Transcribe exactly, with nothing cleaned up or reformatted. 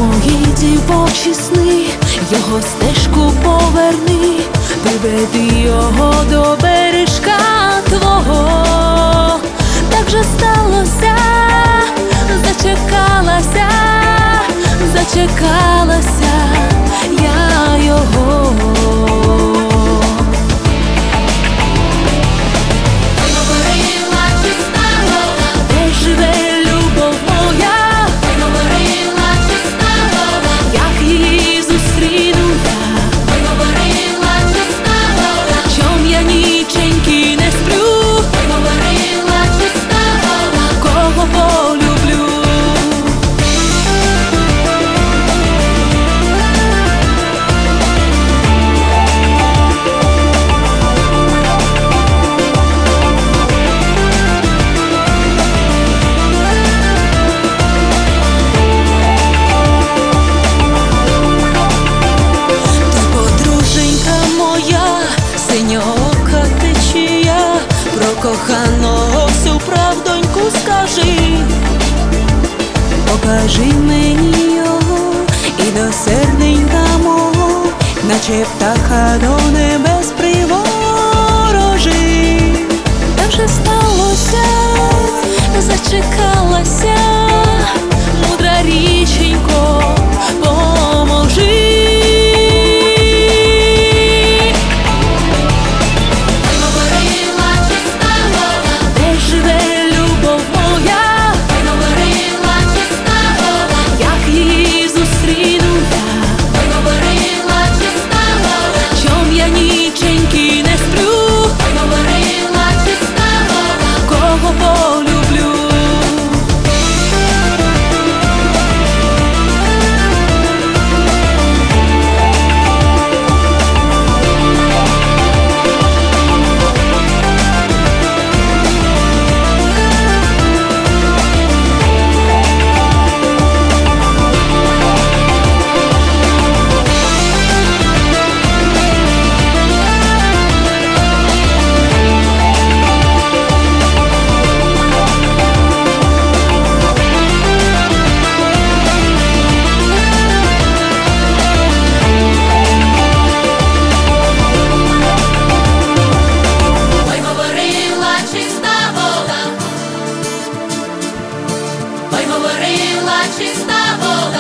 мої дівочі сни, його стежку поверни, приведи його до бережка твого. Так же сталося, зачекалася, зачекалася я його. Синьоока течія, про коханого всю правдоньку скажи. Покажи мені його і до серденька мого, наче птаха до небес приворожи. Так же сталося, зачекалася, мудра річенько, поможи. Говорила чиста вода.